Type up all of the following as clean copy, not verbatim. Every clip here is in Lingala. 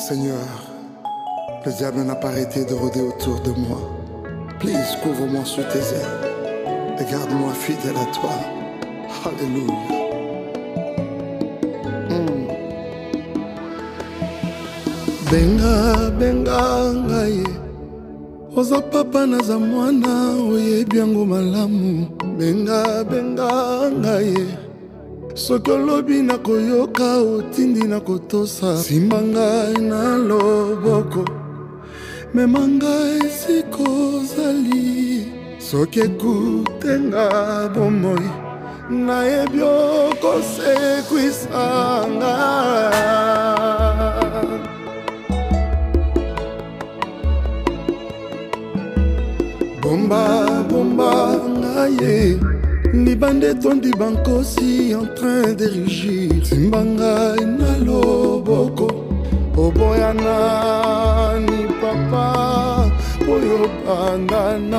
Seigneur, le diable n'a pas arrêté de rôder autour de moi. Please, couvre-moi sous tes ailes et garde-moi fidèle à toi. Alléluia. Benga, benga, ngaye. Oza papa naza mwana, oyebi yango malamu. Benga, benga, ngaye. Soki olobi na koyoka, otindi na kotosa. Simba ngai na loboko, mema ngai esika ozali. Soki ekutenga bomoi, nayebi okosekwisa ngai. Bomba, bomba, ngaye. Libande tondi bankosi en train de rugir. Simbanga na loboko, oboya nani papa, oyo bandana.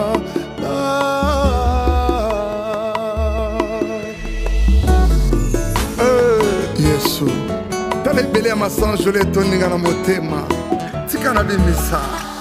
Yesu, tala ebele ya masanjo le toninga na motema. Tika na bimisa.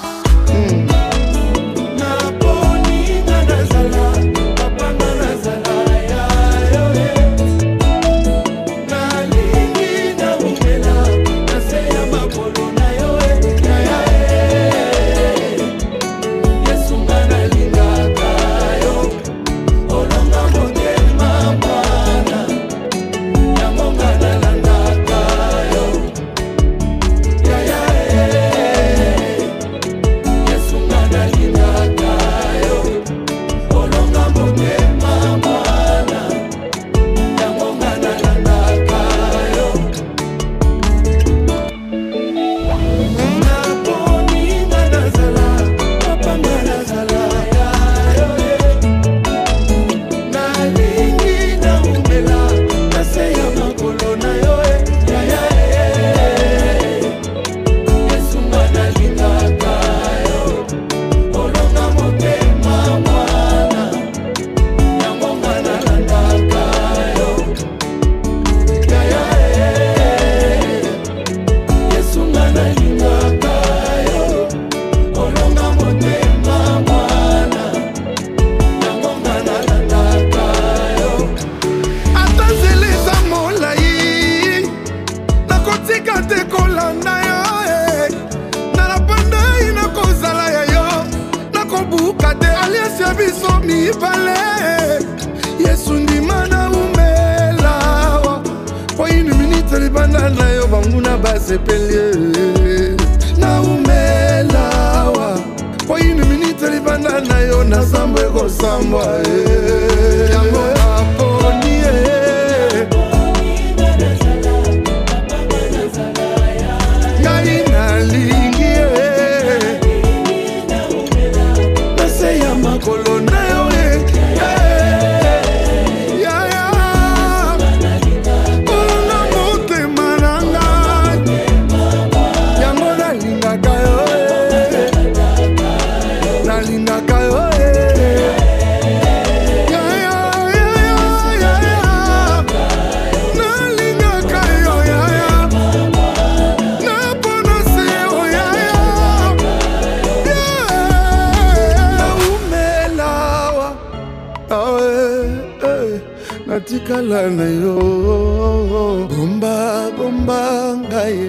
Yesu ndima na umelawa. For une minute libanda na yo banguna basepele. Na umelawa. For une minute libanda na yo na sambwe ko sambwa. Yango aponi ngai nalingi nase ya makolo na yo. Natikala na yo. Bomba, bomba, ngaye.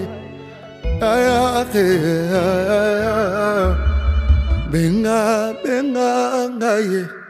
Benga, benga, ngaye.